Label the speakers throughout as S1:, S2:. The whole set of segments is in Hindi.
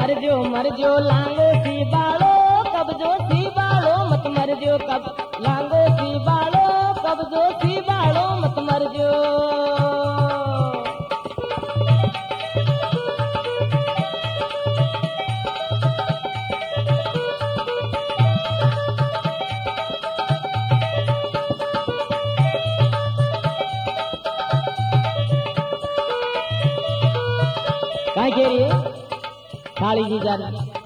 S1: मर जो लांगो सी बालो कब्जो सी बालो मत मर जो कब लांगो सी बालो कब्जो सी बालो मत मर जो। काय कह रही है काली जी जान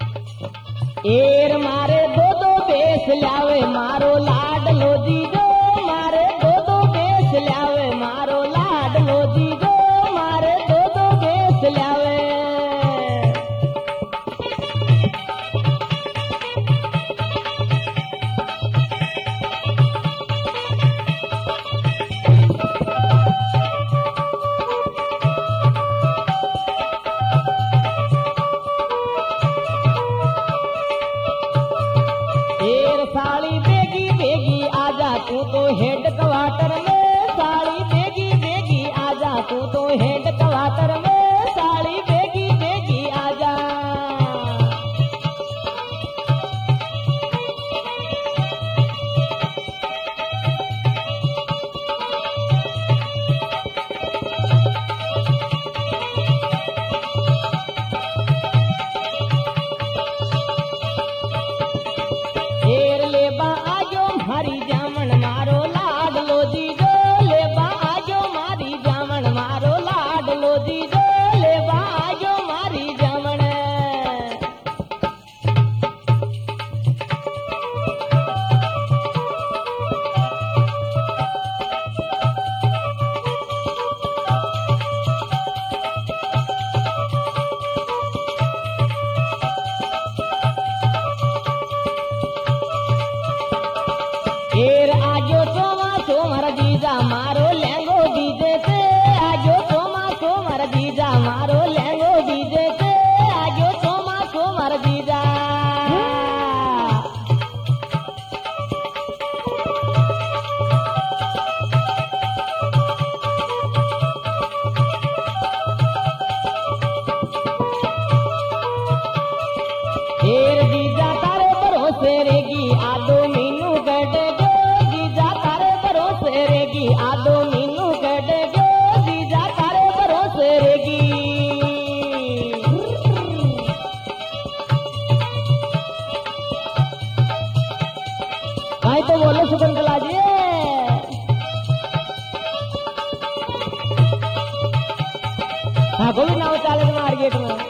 S1: एर मारे दो बेस लावे मारो लाडलो जी जो मारे दो बेस लावे मारो लाडलो जी जो मारे दो बेस लावे। साड़ी बेगी बेगी आजा तू तो हेड क्वार्टर में साड़ी बेगी बेगी आजा तू तो हेड क्वार्टर में साड़ी बेगी बेगी आजा। मारी जामन मारो लाडलो जी जो लेबा आजो मारी जामन मारो लाडलो जी जो लेबा आजो मारी जामन। एर आजो सोमा सोमर जीजा मारो लहंगो दीजे से आजो सोमा सोमर जीजा मारो लहंगो दीजे से आजो सोमा सोमर जीजा। एर जीजा तारे भरोसे रेगी आदो मीनू गडे रेगी आदो मीनू गडे गो जीजा तारे भरोसे रेगी। भाई तो बोलो शकुंतला जी हाँ को भी नाव चाले मार्केट में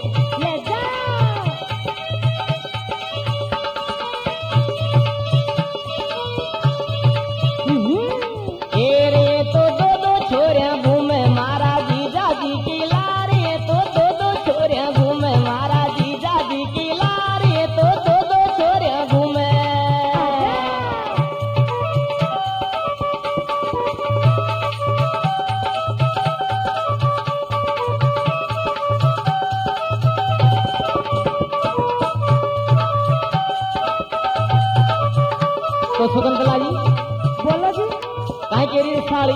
S1: तो शकुंतला जी बोलो जी काहे केरी साड़ी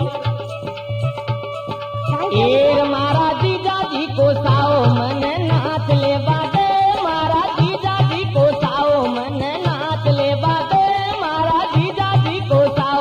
S1: एर मारा जीजा जी को साओ मन नाच ले बाटे मारा जीजा जी को साओ मन नाच ले बाटे मारा जीजा जी को साओ।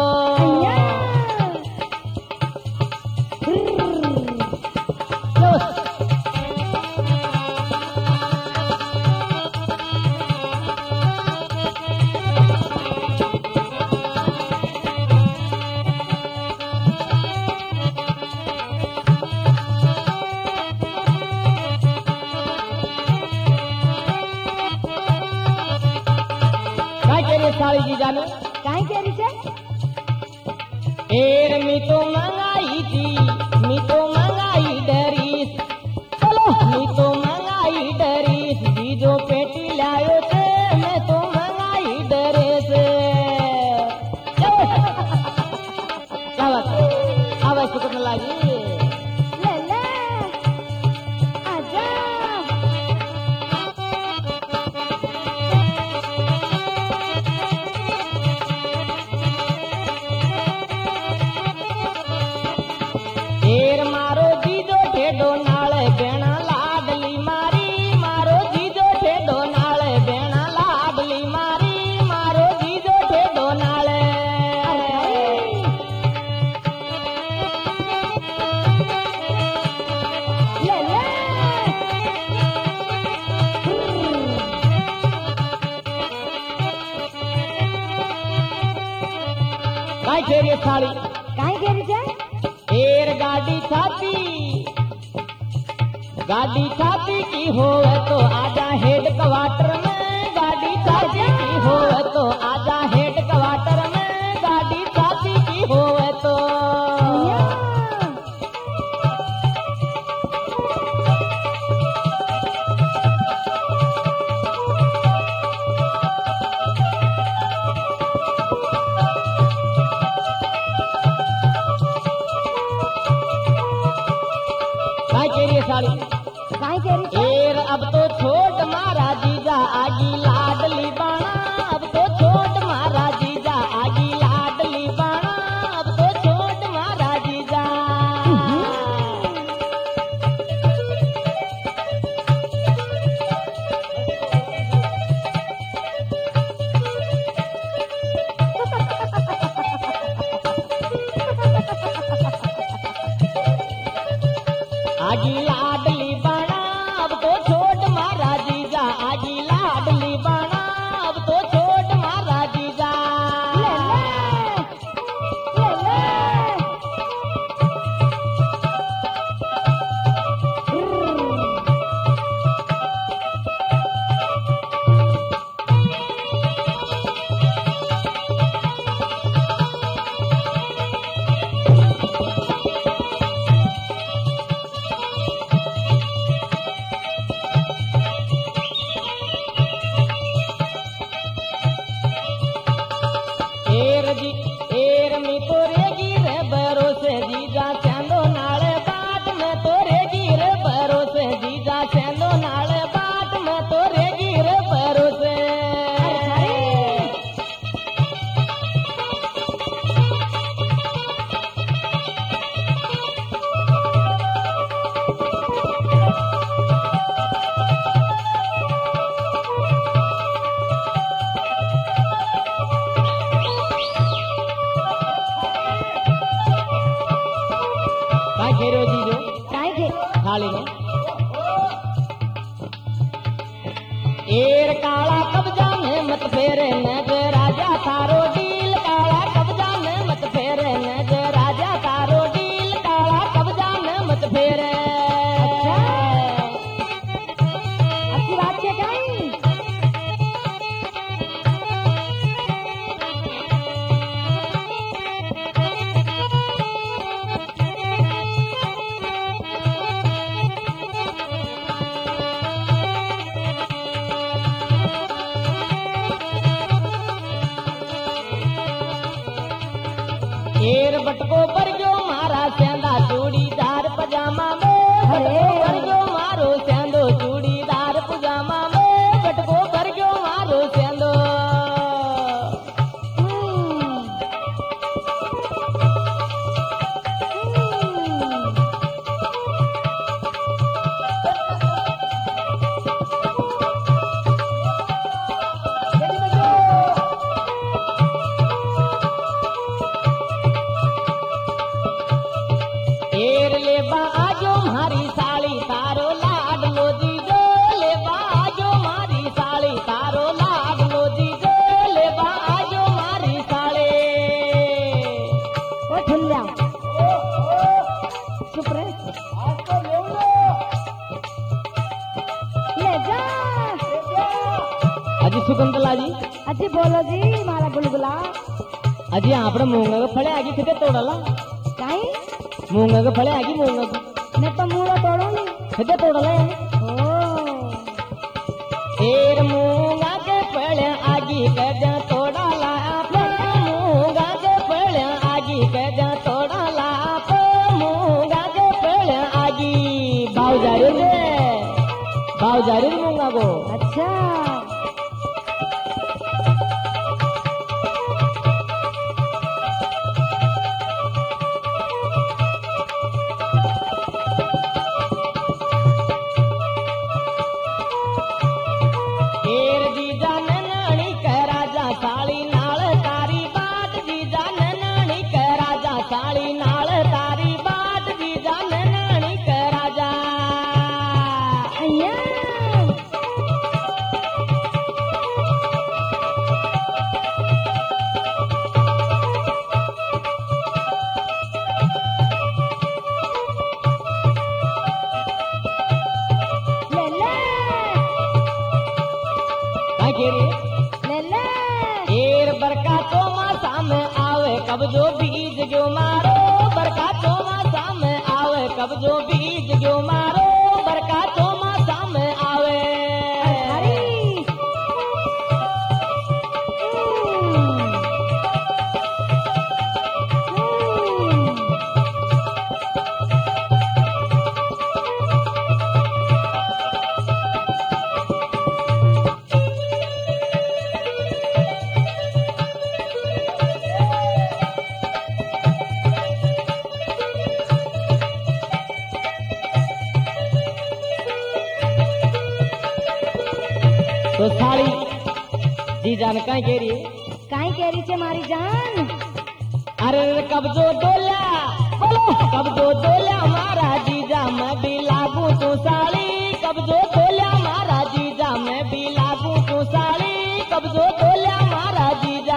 S1: साड़ी जी जाने काहे कह रही छे एर मी तो मंगाई थी मी तो मंगाई डरीस चलो मी तो मंगाई डरीस बीजो पेटी लायो थे मैं तो मंगाई डरेस। क्या बात आवाज शकुंतला जी एर मारो खेरिए साड़ी
S2: काहे घेरी छे
S1: एर गाड़ी छाती की होवे तो आजा हेड क्वार्टर में गाड़ी छाती की होवे तो आजा हेड क्वार्टर में गाड़ी छाती की होवे तो काय खेरिए साड़ी
S2: काहे घेरी छे
S1: एर अब तो छोट मारा जीजा आगी लाडली बाणा अब तो छोट मारा जीजा आगी लाडली बाणा अब तो छोट मारा जीजा आगी लाडली बाणा अब तो छोट मारा जीजा आगी लाडली बाणा अब तो छोट मारा जीजा
S2: ले
S1: एर मी तोरे गिरे भरोसे जीजा चंदो नाले बाट में तोरे गिरे भरोसे जीजा चंदो नाले बाट में तोरे गिरे भरोसे काय खेरे हो जीजो
S2: काहे घेरी
S1: थाली में एर काला कब्जा में मत फेरे नजर राजा तारो डील काला कब्जा में मत फेरे नजर राजा तारो डील काला कब्जा में मत फेरे
S2: अच्छी बात छे काई
S1: एर बटको पर जो मारा सेंदा चूड़ीदार पजामा में बटको पर जो मारो सेंदो चूड़ीदार पजामा में बटको पर जो मारो सेंदो एर लेबा आजो मारी साड़ी तारो लाड लो जीजो लेबा आजो मारी साड़ी तारो लाड लो जीजो लेबा आजो मारी साड़ी
S2: ओ ठुल्ला चुप रे ले जा
S1: अजी सुकुंतला जी
S2: अच्छी बोलो जी मारा गुलगुला
S1: अजी आपणे मूंगा फळे आगी किती तोडला
S2: काई
S1: मूंगा फळे आगी मूंगा
S2: मैं तो मूड़ा तोड़ू नहीं
S1: किती तोडला
S2: ओ
S1: एर मूंगा के फळे आगी कद तोडला मूंगा के फळे आगी कद तोडला मूंगा के फळे आगी भाव जारी मूंगा को
S2: अच्छा
S1: काय केरी
S2: ले ले
S1: एर बरका चौमासा में आवे कब जो बीज जो मारो बरका चौमासा में आवे कब जो बीज जो मारो बरका चौमासा में आवे
S2: हरी
S1: तो साड़ी जी जान काय केरी
S2: काई केरी छे मारी जान
S1: अरे कब जो डोल्या बोलो कब जो डोल्या मारा जीजा मैं भी लागू तू साड़ी कब जो डोल्या मारा जीजा मैं भी लागू तू साड़ी कब जो डोल्या मारा जीजा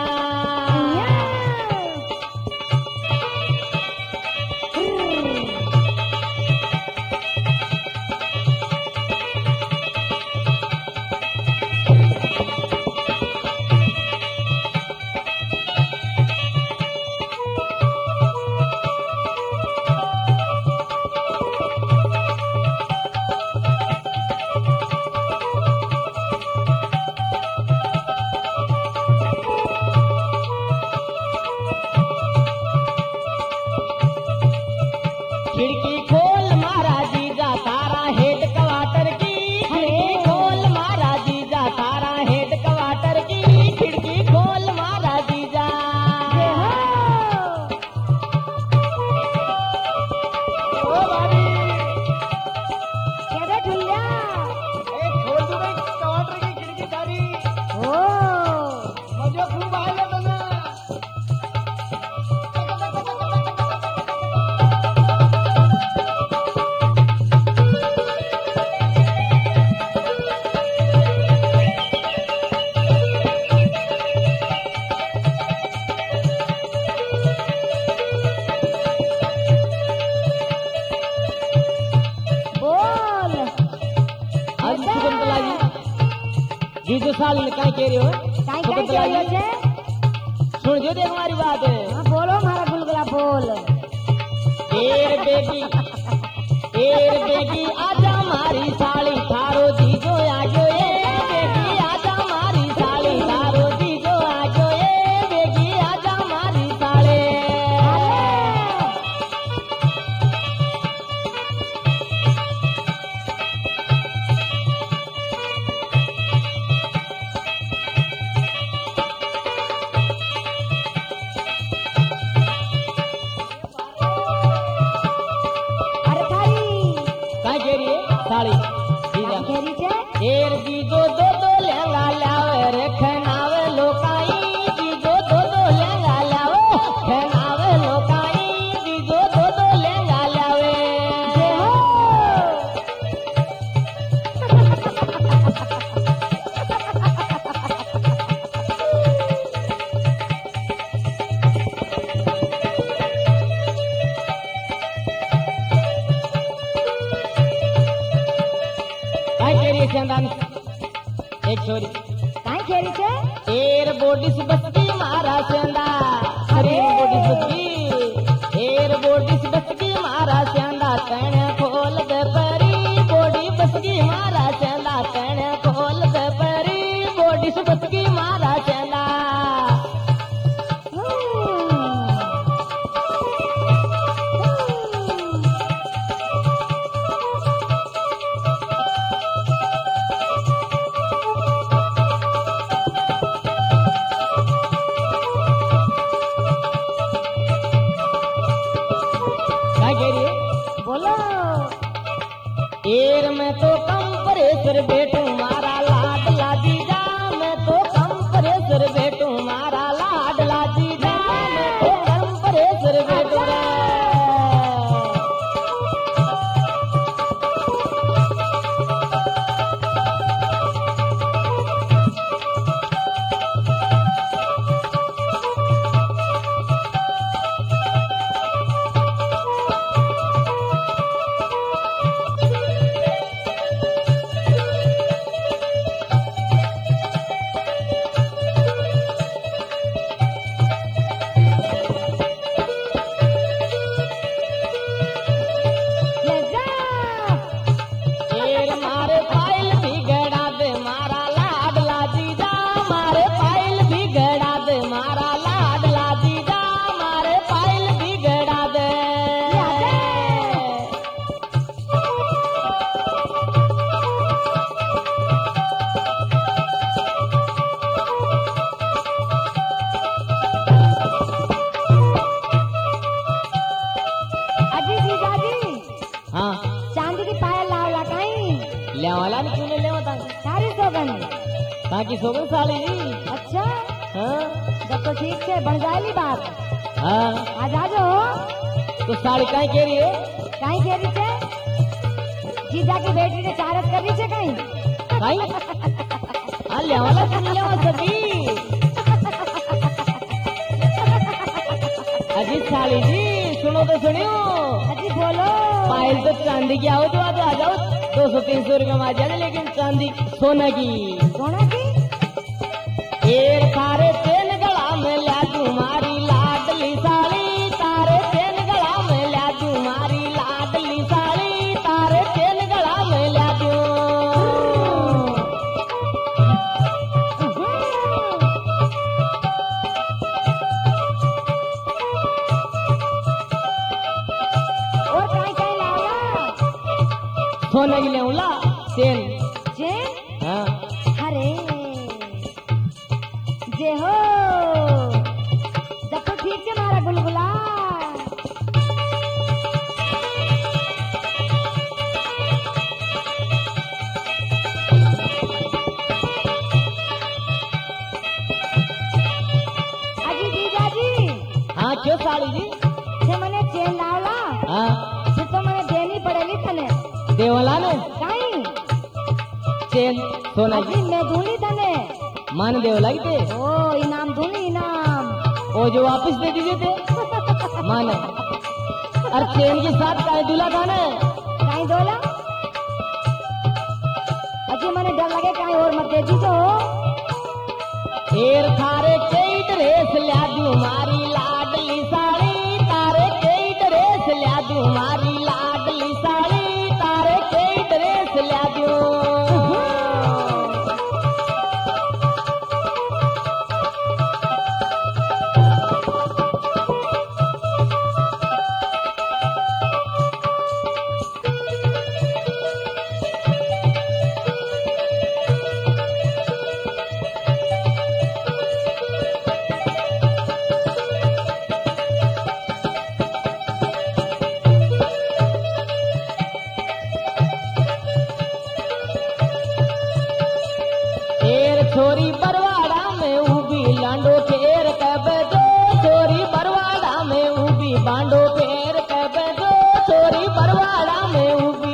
S1: खिड़की खोल मारा जीजा तारा हेड क्वार्टर की खिड़की खोल मारा जीजा तारा हेड क्वार्टर की खिड़की खोल मारा जीजा
S2: ये हो
S1: ओ भाभी
S2: केरे ढुल्ला
S1: एक खोल दो भाई क्वार्टर की खिड़की सारी
S2: ओ
S1: मजे खूब आएगा बना
S2: बोल
S1: आज शकुंतला जी जो साल में काय कह रहे हो
S2: काई काई
S1: शकुंतला
S2: केरी
S1: जी
S2: छे
S1: सुन जो देख हमारी बात है
S2: हां बोलो मारा गुलगुला बोल
S1: एर बेगी आजा मारी साड़ी थारो जीजो आजो ए बेगी आजा मारी साड़ी थारो जीजो आजो ए बेगी आजा मारी साड़ी
S2: अरे भाई
S1: काय कह रही है साड़ी जीजा
S2: केरी छे
S1: एर जीजो दो दो लहंगा लावे रे खनावे लोकाई जीजो दो दो लहंगा लावे खनावे लोकाई जीजो दो दो लहंगा लावे
S2: ये हो
S1: काय कह रही है चंदन एक छोरी
S2: काई केरी छे
S1: एर बोडिस बस्ती मारा चंदा अरे बोडिस बस्ती एर बोडिस बस्ती मारा चंदा तने खोल दे परी बोडी बस्ती मारा चंदा तने खोल दे परी बोडिस बस्ती मारा चंदा क्या कह रही है
S2: बोलो
S1: एर में तो कम परेसर बेटू मारा लाडला जीजा मैं तो कम परेसर बेटू मारा लाडला जीजा मैं तो कम परेसर बेटू रे
S2: कन।
S1: ताकि सोगन साली जी।
S2: अच्छा
S1: हाँ
S2: जब तो ठीक से बन जाएगी बात।
S1: हाँ
S2: आज आ जाओ।
S1: तो साली काहे कह रही है?
S2: कहीं कह रही थे जीजा की बेटी ने चारत कर रही थी कहीं।
S1: काहे हाँ लेवाला सुन लेवा सभी। अजी साली जी सुनो तो सुनियो।
S2: अजी बोलो।
S1: पायल तो चांदी की आओ तो आ जाओ 200-300 रुपये में आ जाए, लेकिन चांदी सोना की।
S2: सोना की
S1: एर तारे तेन गला में ला तुम्हारी लाडली साली, तारे तेन गला में ला तुम्हारी लाडली साली, तारे तेन गला में ला दूं।
S2: और कहीं कहीं लाया
S1: सोना की लेऊला तेन।
S2: चेन।
S1: हाँ
S2: अरे जे हो जब तो ठीक से मारा गुलगुला। अजी जीजा जी
S1: हाँ क्यों साली जी?
S2: जे मैंने चेन लावला
S1: हाँ
S2: फिर तो मैंने देनी पड़ेगी तने।
S1: देवला ने
S2: कहीं
S1: चेन सोना की
S2: अजी मैं दूंगी तने।
S1: मान देवला की थे।
S2: ओ इनाम दूंगी इनाम।
S1: वो जो वापस दे दीजिए थे मान। और चेन के साथ काहे दूल्हा खाना है?
S2: कहीं दोला अजी मैंने डर लगे कहीं और मत दे दीजो।
S1: एर थारे कई ड्रेस ला दूं मारी लाडली साड़ी, तारे कई ड्रेस ला दूं मारी लाडली साड़ी, तारे कई ड्रेस ला दूं। एर छोरी बरवाड़ा में उबी लांडो फेर कब दो, छोरी बरवाड़ा में उबी बांडो फेर कब दो, छोरी बरवाड़ा में उबी।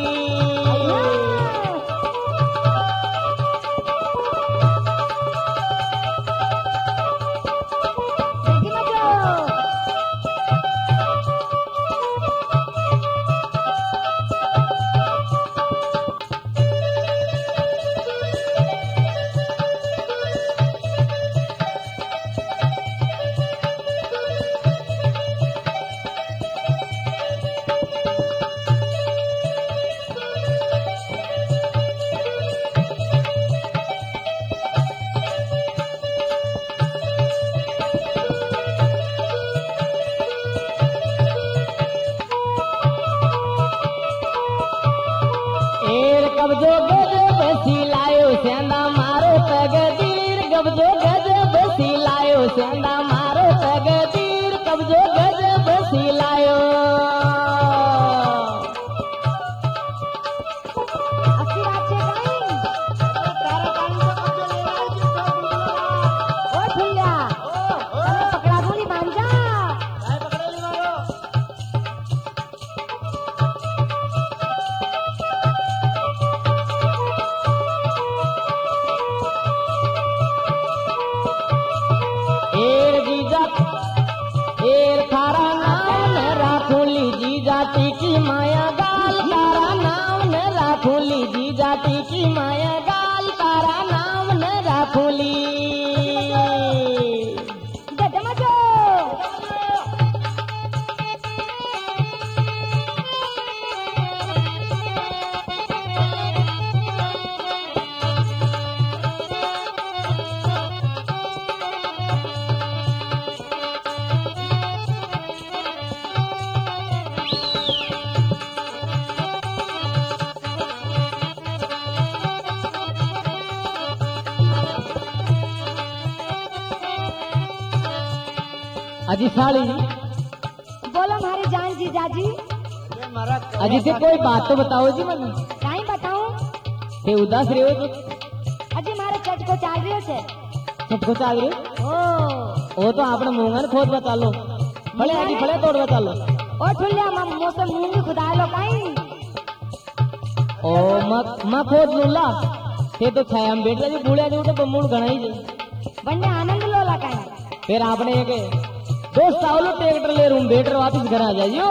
S2: देखी मत जाओ।
S1: एर कब्जो गजब सिलायो सेंदा मारो तगदीर, कब्जो गजब सिलायो सेंदा मारो तगदीर, कब्जो गजब सिलायो।
S2: अच्छी बात है कहीं। ओ भैया हमें पकड़ा दूंगी मांझा।
S1: एर जीजा एर थारा नाम न राखूली जी जाति की माया गाल, तारा नाम न राखूली जी जाति की माया गाल, तारा नाम न राखूली। अजी साली
S2: बोलो हमारी जान जीजा जी।
S1: अजी से कोई बात तो बताओ जी मन।
S2: काई बताऊं?
S1: ते उदास रहे हो तो
S2: હજી મારે ચટકો ચાલ્યો છે
S1: છટકો ચાલ્યો
S2: ઓ
S1: ઓ તો આપણે મૂંગન ખોદવા ચાલો ભલે આજી ભલે તોડવા ચાલો
S2: ઓ ઠુલ્યા મોસે મૂંગી ખુદાયેલો કાઈ
S1: ઓ માં ખોદ નું લા તે તો છાયા બેટલા जी बूढ़े जो तो बमूड़ गणाई जे
S2: બંને આનંદ લો લા કાઈ
S1: फिर आपने एक दोस्त आवलो ट्रैक्टर ले रूम बेटर वापस घर आ जाइयो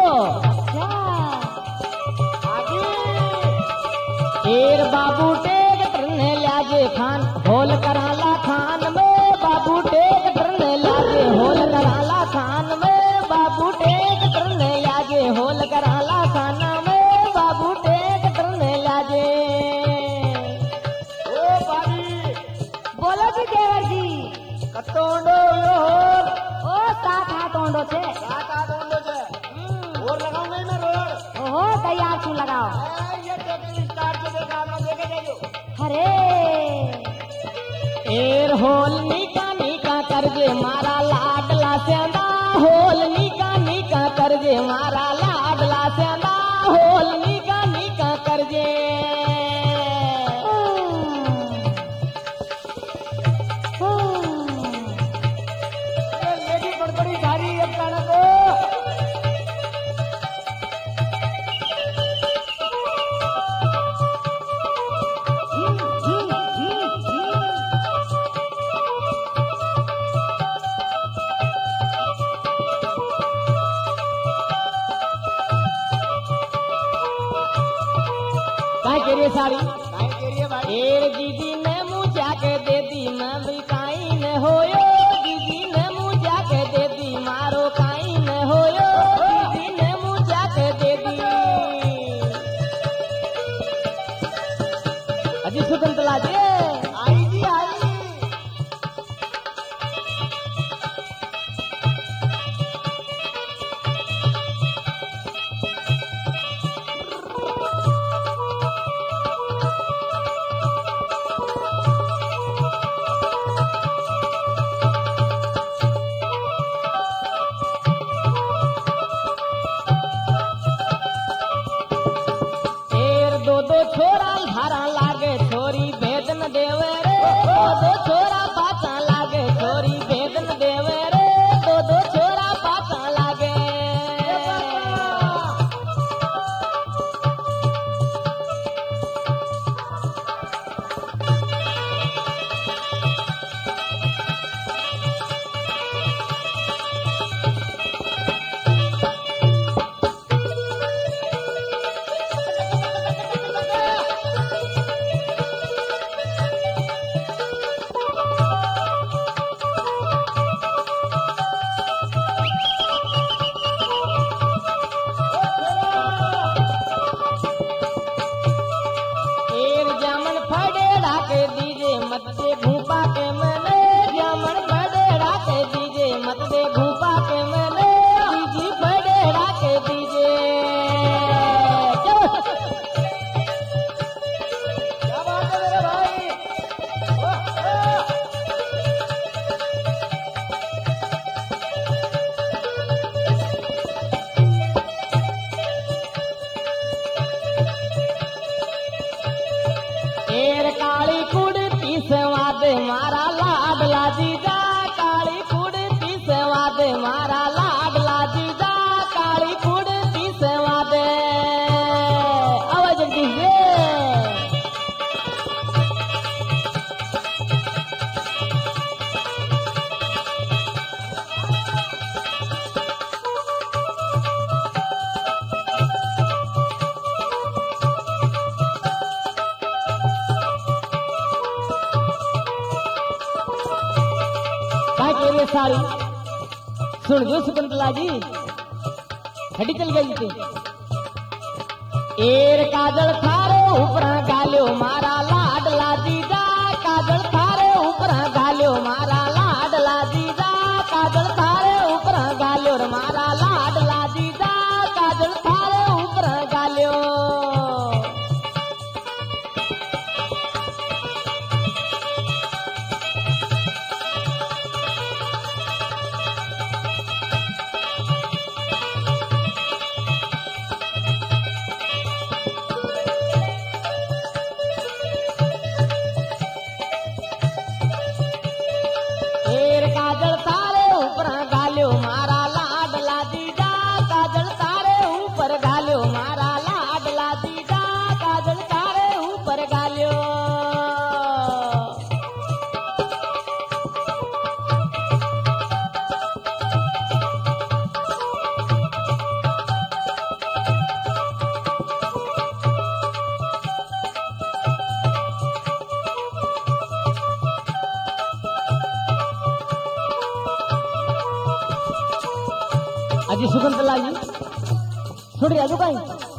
S1: एर बाबू ट्रैक्टर ने लागे खान होल कराला खान में बाबू ट्रैक्टर ने लागे होल कराला खान में बाबू ट्रैक्टर ने लागे होल कराला खान में बाबू ट्रैक्टर ने लागे
S3: ओ भाभी
S2: બોલો જી દેવરજી
S3: કટોંડો યોર
S2: ઓ સાત હાથ ઓંડો છે
S3: સાત આદોંડો છે और लगाऊं नहीं मैं रोड
S2: ઓહો તૈયાર છું લગાવો
S3: ये टेक्निक स्टार्ट से देखा आपने देखे जाइयो
S2: અરે
S1: एर होल नीका नीका करजे मारा लाडला सेंदा होल नीका नीका करजे मारा लाडला सेंदा होल नीका नीका करजे
S3: ये लेडी बड़बड़ी सारी अब काना को
S1: काय करिए साड़ी
S3: काहे के लिए भाई
S1: एर दीदी ने मुँह जाके दे दी मैं भी काई न होयो दीदी ने मुँह जाके दे दी मारो काई न होयो दीदी ने मुँह जाके दे दी अजी सुकंतला जी
S3: आई जी आई
S1: एर दो दो छोरा धारा लागे छोरी भेदन देवे रे दो दो छोरा पाचा लागे छोरी भेदन देवे रे दो दो छोरा पाचा लागे एर जामन फड़ेड़ा के दीजे मत दे भूपा के मने जामन फड़ेड़ा के दीजे मत दे भूपा के मने दीजी फड़ेड़ा के दीजे चलो।
S3: क्या बात है मेरे भाई
S1: एर काली कुड़ती से वादे मारा लाडला जीजा काली कुड़ती से वादे मारा लाडला जीजा काली कुड़ती से वादे आवाज जगदीश जी काय कह रही साड़ी सुन जो सुकंतला जी हड्डी चल गई थी एर काजल थारे ऊपरा गाल्यो मारा लाडला जीजा काजल थारे ऊपरा गाल्यो मारा लाडला जीजा काजल थारे ऊपरा गाल्यो रे मारा लाडला जीजा काजल थारे ऊपरा गाल्यो जी शकुंतला जी छोड़ गया जो कहीं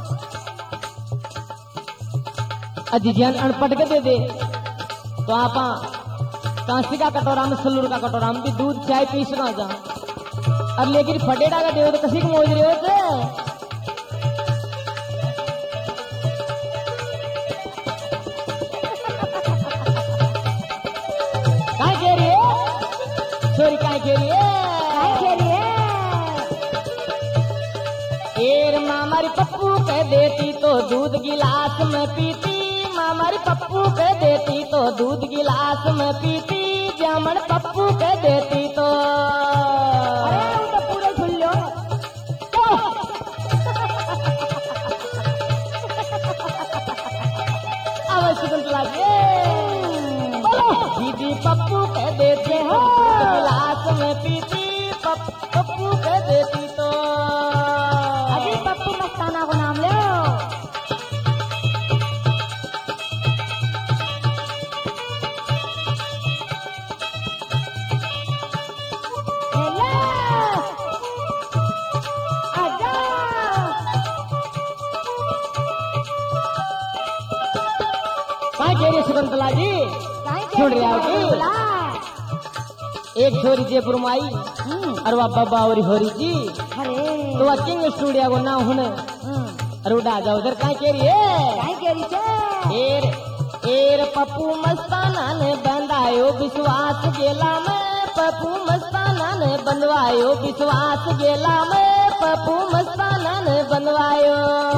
S1: अजी जान अनपढ़ के दे दे तो आप कांसी का कटोरा में सल्लूर का कटोरा में भी दूध चाय पी सका जा और लेकिन फटेड़ा का दे तो कसी को मोज रहे हो थे छोरी काय के लिए एर मामारी पप्पू कह देती तो दूध गिलास में पीती मामारी पप्पू कह देती तो दूध गिलास में पीती जामन पप्पू कह देती तो
S2: अरे वो तो पूरे झुल लो
S1: अवश्य शकुंतला जी दीदी पप्पू कह देते हो गिलास में पीती पप्पू कह देती तो
S2: अभी पप्पू मस्ताना को नाम लो
S1: शकुंतला जी सुन रहे हो एक छोरी जयपुर में आई और वह बाबा और होरी जी तो वह किंग स्टूडियो को ना होने और उड़ा जाओ उधर कहीं कह रही है एर पप्पू मस्ताना ने बंधायो विश्वास गेला में पप्पू मस्ताना ने बंधवायो विश्वास गेला में पप्पू मस्ताना ने बंधवायो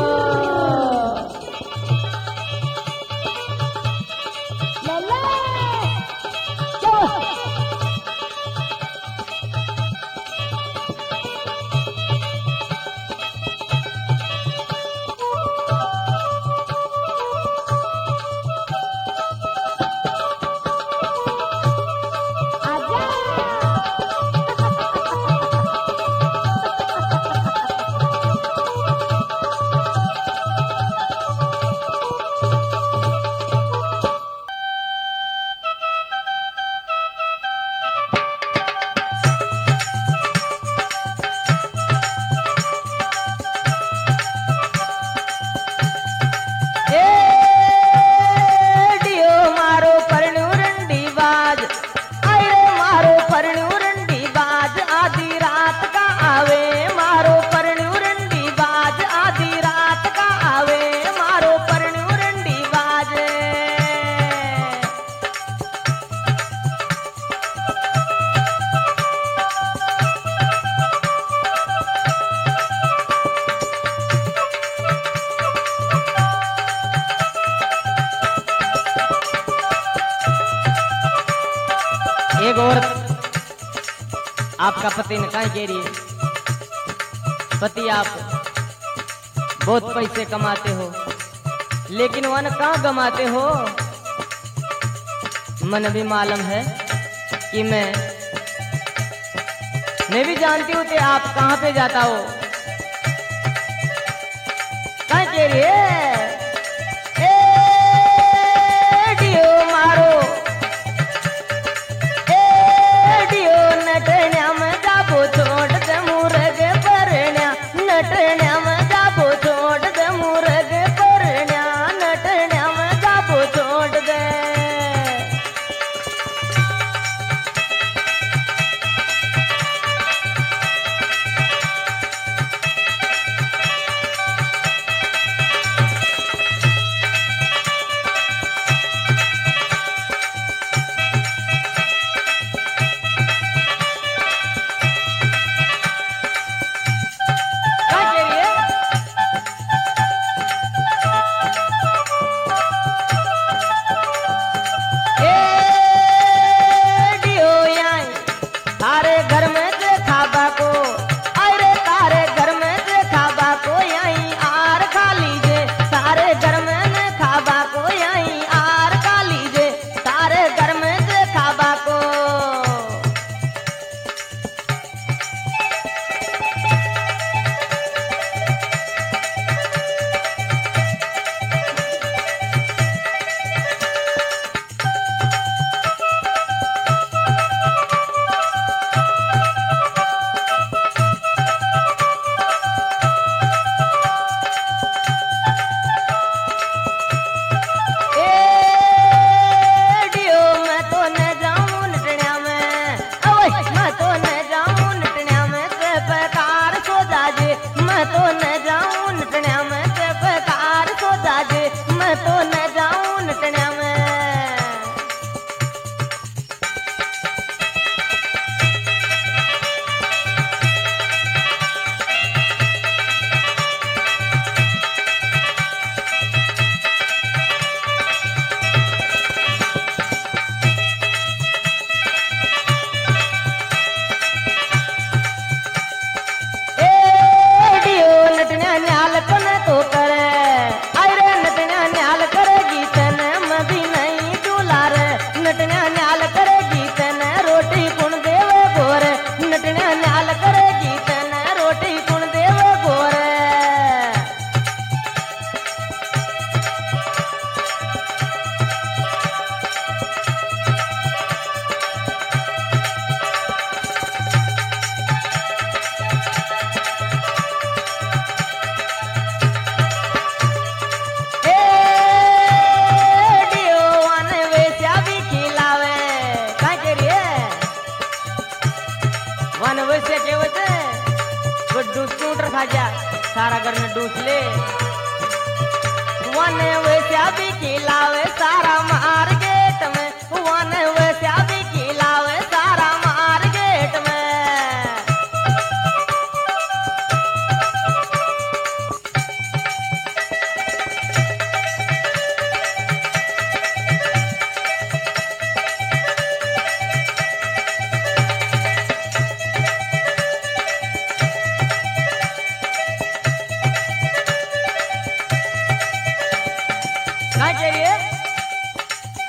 S1: एक और आपका पति ने कहा कह रही है पति आप बहुत पैसे कमाते हो लेकिन वन कहाँ कमाते हो मन भी मालूम है कि मैं भी जानती हूँ कि आप कहाँ पे जाता हो कहाँ कह रही है करेगी तने रोटी कुण देवे गोरे नटने न्याल करेगी तने रोटी कुण देवे गोरे वैसे के वैसे वो डूस टूटर खा जा सारा घर में डूस ले वन वैसे अभी खिलावे सारा मार्केट में वन वैसे अभी खिलावे सारा मार्केट में क्या चाहिए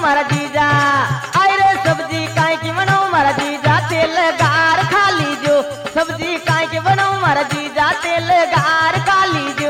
S1: मारा जीजा, अरे सब्जी काहे की बनाऊं मारा जीजा, तेल गार खा लीजो, सब्जी काहे की बनाऊं मारा जीजा, तेल गार खा लीजो।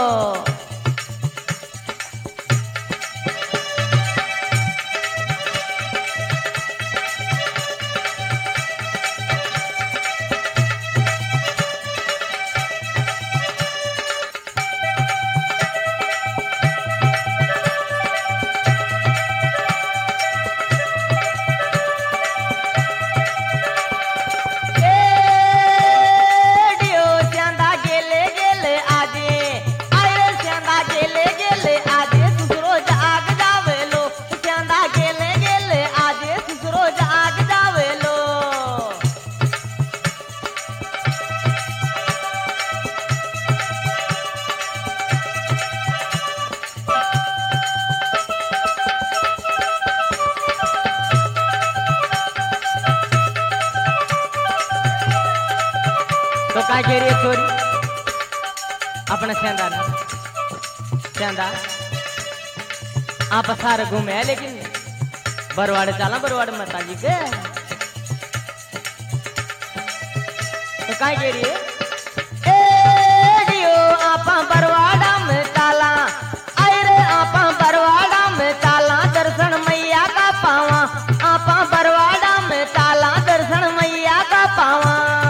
S1: तो काय कह रही है छोरी अपने सेंदा आप सारे घूमे है, लेकिन बरवाड़े चला, बरवाड़े माता जी के। तो काय कह रही है आपा बरवाड़ा में चाला, अरे आपा बरवाड़ा में चाला, दर्शन मैया का पावा, आपा बरवाड़ा में चाला, दर्शन मैया का पावा।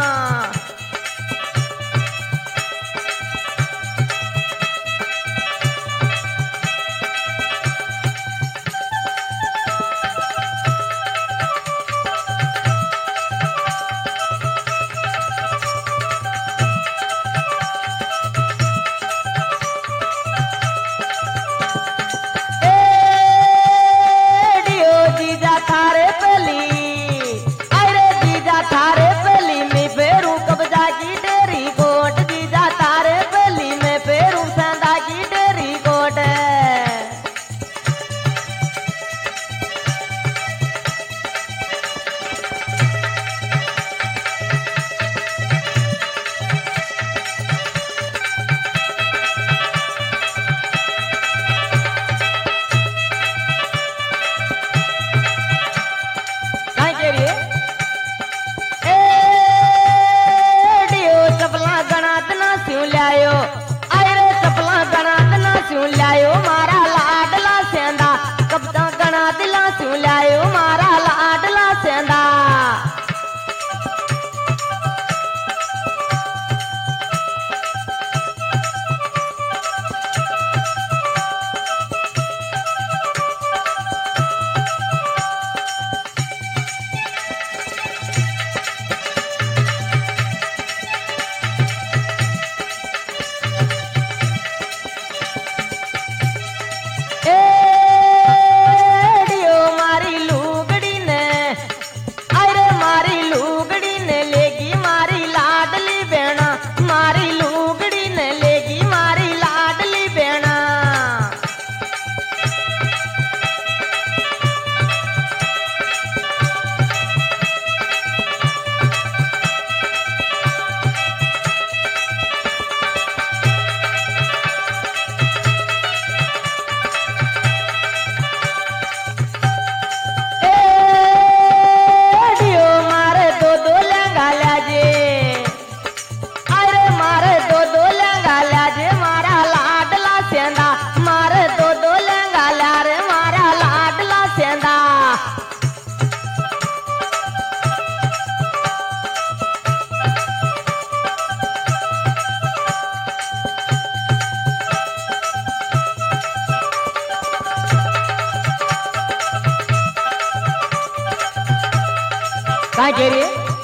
S1: काय कह रही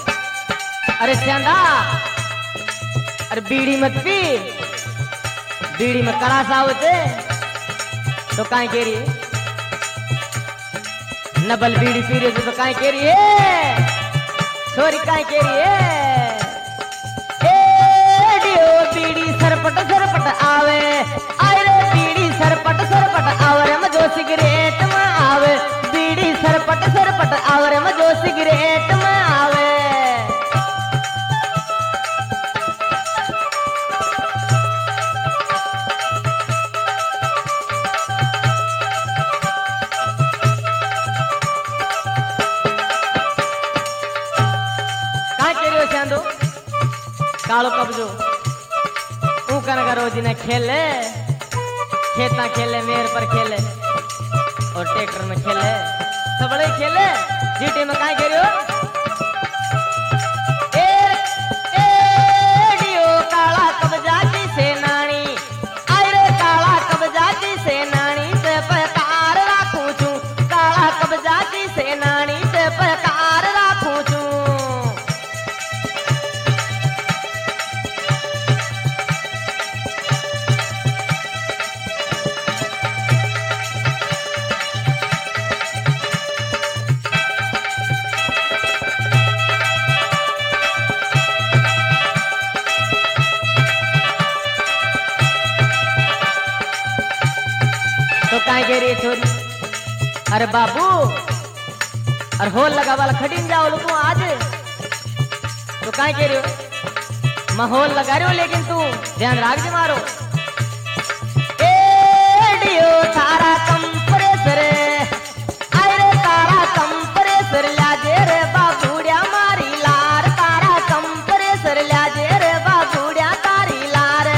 S1: है? अरे सेंधा, अरे बीड़ी मत पी, बीड़ी में करासा होते। तो काय कह रही है? नबल बीड़ी पी रही तो काय कह रही है? छोरी काय कह रही है? ए डियो बीड़ी सरपट सरपट आवे, अरे बीड़ी सरपट सरपट आवे में जो सिगरेट में आवे, बीड़ी सरपट सरपट आवे में जो सिगरेट में आवे। कालो कब्जो ऊकन का रोजी ने खेले खेता खेले मेर पर खेले और ट्रैक्टर में खेले सबड़े खेले जीटी में काहे खेलो काला कब्जा की सेनानी अरे काला कब्जा की सेनानी से पकार राखू छू काला कब्जा की सेनानी से पकार राखू छू छोरी अरे बाबू अरे होल लगा वाला खटिन जाओ लोगों आज तो काय कह रहे हो माहौल लगा रहे हो लेकिन तू ध्यान राख दे मारो एडियो तारा कंप्रेसर अरे तारा कंप्रेसर लाजे रे बाबूड़िया मारी लार तारा कंप्रेसर लाजे रे बाबूड़िया तारी लार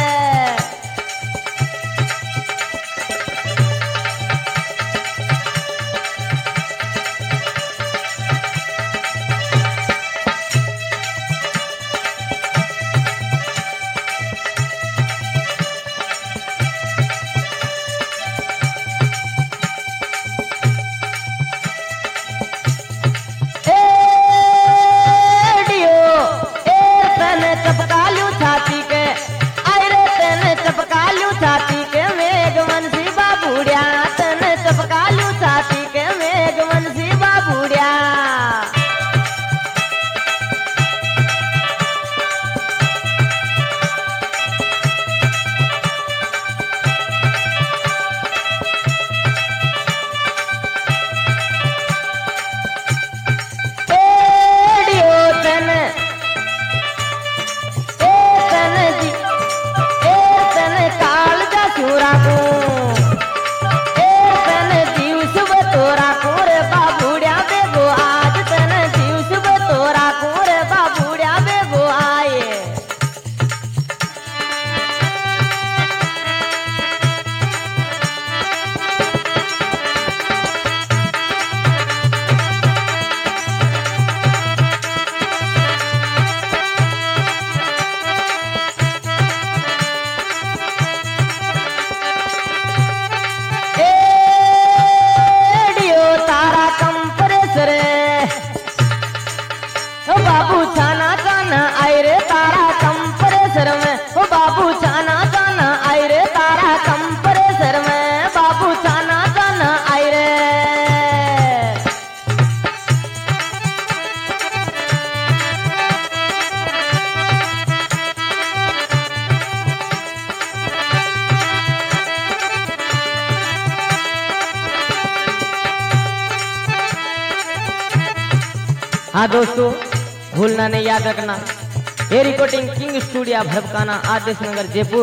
S1: हाँ दोस्तों भूलना नहीं याद रखना ये रिकॉर्डिंग किंग स्टूडियो भरपकाना आदेश नगर जयपुर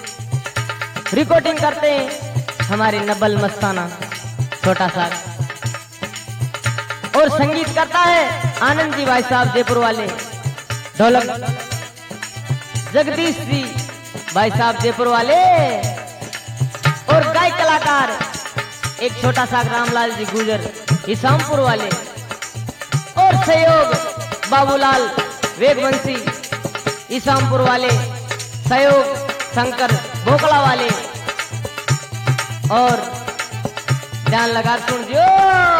S1: रिकॉर्डिंग करते हैं हमारे नबल मस्ताना छोटा सा और संगीत करता है आनंद जी भाई साहब जयपुर वाले ढोलक जगदीश जी भाई साहब जयपुर वाले और गायक कलाकार एक छोटा सा रामलाल जी गुजर इसामपुर वाले और सहयोग बाबूलाल वेगवंशी इसामपुर वाले सहयोग शंकर बोकला वाले और ध्यान लगा सुन जो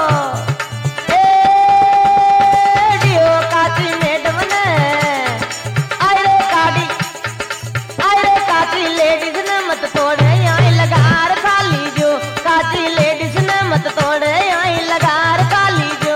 S1: काची मैडम ने आयरे काची लेडीज ने मत तोड़े आई लगार खाली जो काची लेडीज ने मत तोड़े आई लगार खाली जो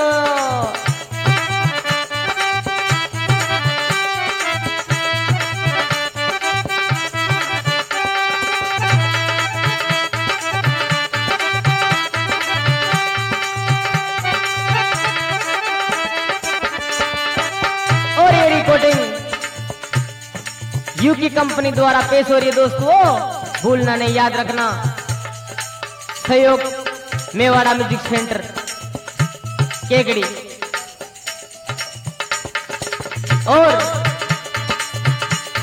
S1: यू की कंपनी द्वारा पेश हो रही है दोस्तों भूलना नहीं याद रखना सहयोग मेवाड़ा म्यूजिक सेंटर केकड़ी और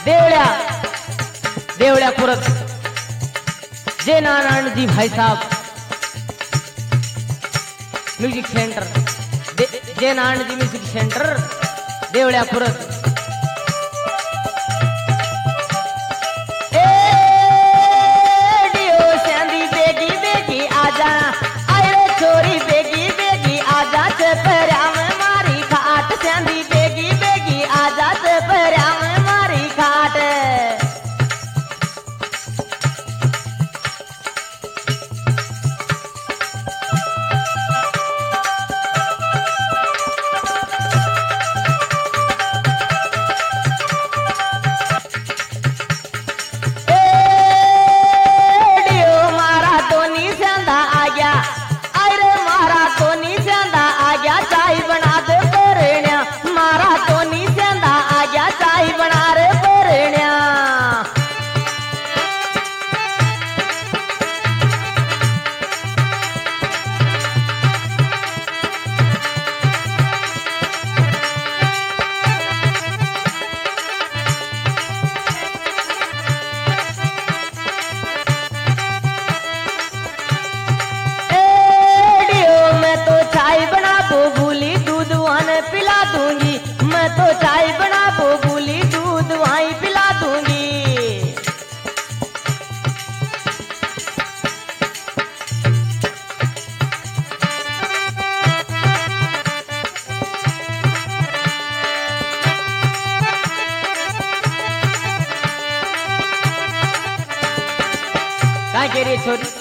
S1: देवड़ा देवड़ा पुरत जय नारायण जी भाई साहब music centre Jai Narayan ji music centre देवड़ा पुरत छोरी बेगी बेगी आजा से परया में मारी खाट सेंधी बेगी बेगी आजा से परया में मारी खाट मारा दोनी सेंधा आ गया चाय बना दे बरण्या मारा तो नी सेंधा आ गया चाय बना रे बरण्या मैं तो चाय बना बोबूली दूध वहां पिला दूंगी मैं तो चाय बना बोबूली दूध वहीं पिला दूंगी क्या कह रही छोरी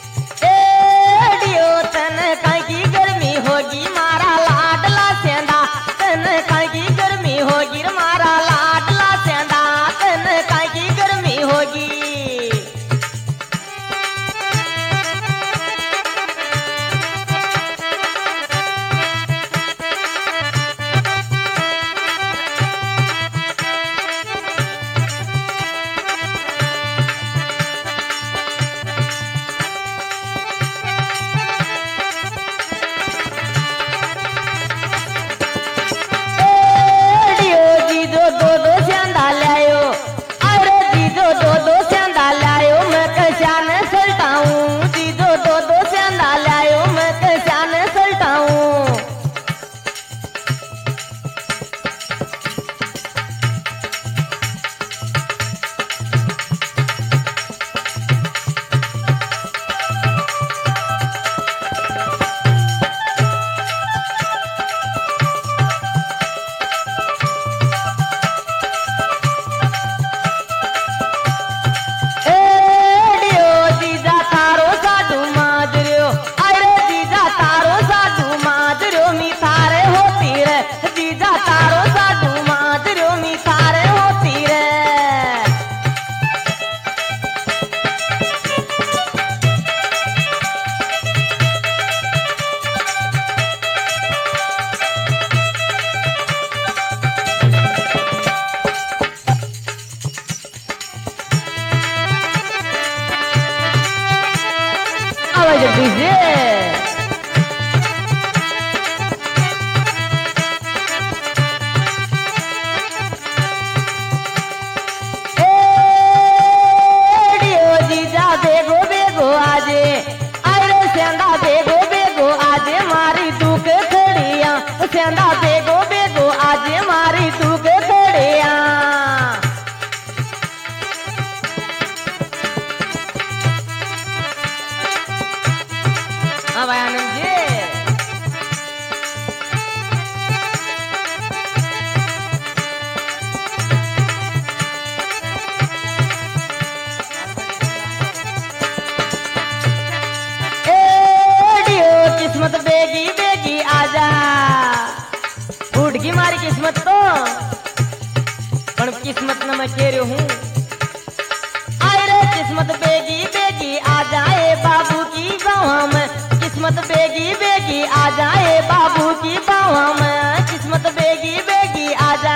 S1: तन काई की गर्मी होगी मारा लाडला सेंधा तन काई की गर्मी होगी मारा लाडला सेंधा तन काई की गर्मी होगी सेंधा बेगो बेगो आज मारी तू के खड़िया हाँ भाई आनंद जी किस्मत बेगी बेगी आजा फूट की मारी किस्मत तो पर किस्मत न मैं कह रही हूँ आए रे किस्मत बेगी बेगी आ जाए बाबू की बाहों में किस्मत बेगी बेगी आ जाए बाबू की बाहों में किस्मत बेगी बेगी आ जा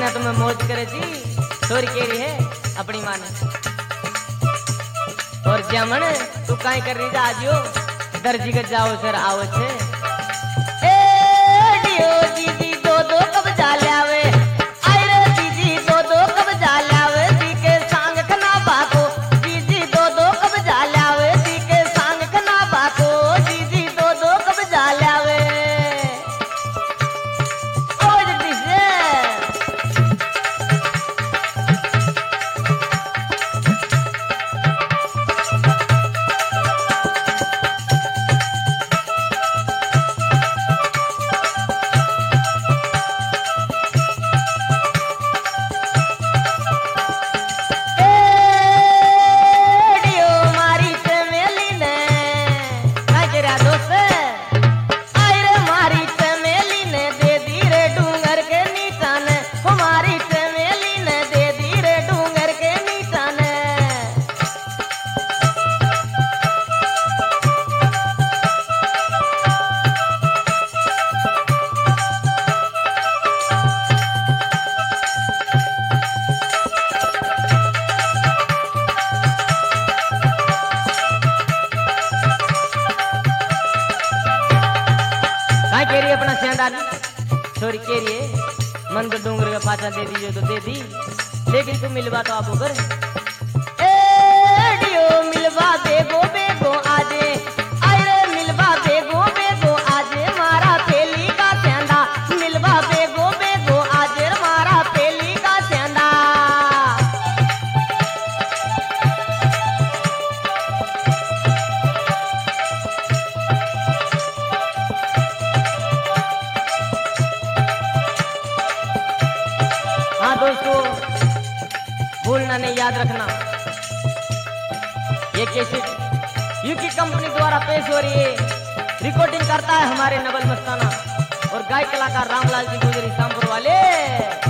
S1: ने तुम्हें मौज करे थी छोरी कह रही है अपनी माँ ने। और जमन तू काई कर रही था आजियो दर्जी के जाओ सर आओ छे ए डियो दीदी दो कब जा लावे आई रे दीदी दो कब जा लावे दी के सांग खना बाको दीदी दो कब जा लावे दी के सांग खना बाको दीदी दो कब जा लावे ओ जल्दी से अपना सियांदारी छोरी कह रही है मन को डूंगर का पाचा दे दीजिए तो दे दी लेकिन तुम मिलवा तो आपको कर ए डियो मिलवा बेगो आजे अरे मिलवा बेगो आजे मारा पेली का सियांदा मिलवा बेगो आजे मारा पेली का सियांदा हाँ दोस्तों भूलना नहीं, याद रखना ये कैसेट यूकी कंपनी द्वारा पेश हो रही है। रिकॉर्डिंग करता है हमारे नवल मस्ताना और गायक कलाकार रामलाल जी गुजरी शामपुर वाले।